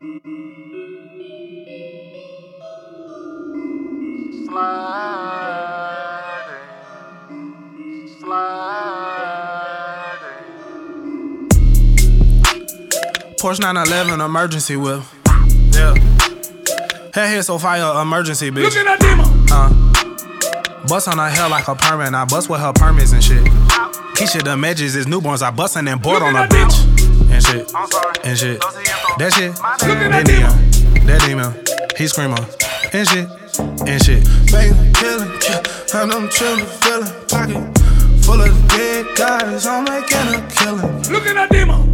Porsche 911 emergency whip. Yeah. Head so fire emergency bitch. Look at that demon. Bust on her hair like a permit. I bust with her permits and shit. Keisha the edges is newborns. I bustin' and board on a bitch. And shit. And shit. That shit. That demon. That demon. He screamer. And shit. And shit. Baby, killin', and I'm chillin', fillin', pocket full of dead guys. I'm making a killin'. Look at that demon.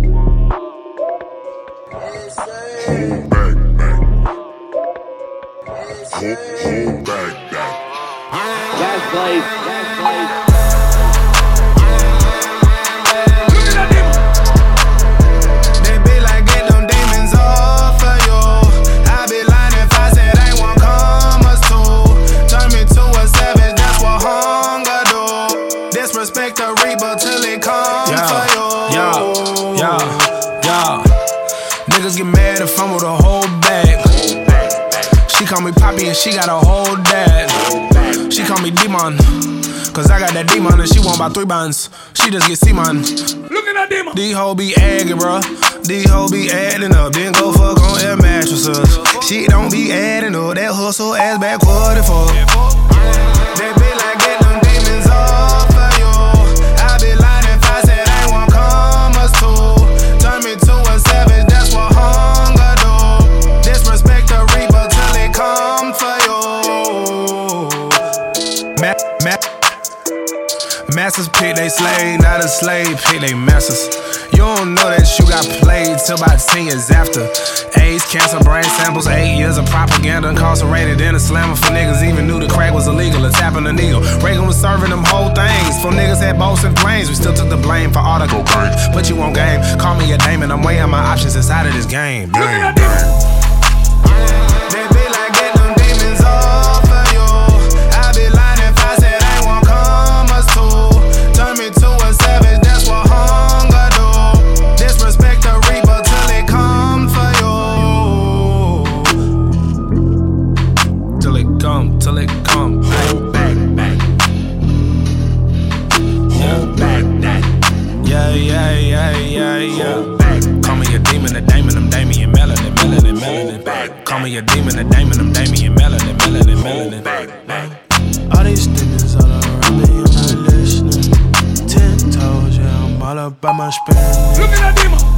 Hold back. Hold back. Gas Blaze. Look at that demon. They be like, get them demons off of you. I be lying if I said I ain't want commas too. Turn me to a savage, that's what hunger do. Disrespect the reaper till it comes for you. Niggas get mad if I'm with a whole bag. She call me Poppy and she got a whole dad. She call me Demon, cause I got that demon and she want about 3 buns. She just get C-man. Look at that demon. These hoes be agging, bruh. These hoes be adding up. Then go fuck on air mattresses. She don't be adding up. That hustle ass back quarter for. They be like, get them demons off of you. I be lying if I said I ain't want commas too. Turn me to a savage, that's what hunger do. Disrespect the reaper till it come for you. Masters pick they slave, not a slave pick they masters. You don't know that you got played till about 10 years after. AIDS, cancer, brain samples, 8 years of propaganda, incarcerated in a slammer for niggas even knew the crack was illegal. It's tapping the needle. Reagan was serving them whole things. For niggas had boats and planes, we still took the blame for all the cocaine. Put you on game, call me a Damon. I'm weighing my options inside of this game. Look at that demon. They be like, get them demons off of you. I be lying if I said I ain't want commas too. Turn me to a savage, that's what hunger do. Disrespect the reaper till it come for you. Till it come. Hold back. Hold back. Yeah. Call me a demon, a Damon, I'm Damian Melanin. Call me a demon, a Damon, I'm Damian Melanin. All these niggas all around me, I'm not listening. 10 toes, yeah, I'm all about my spending. Look at that demon.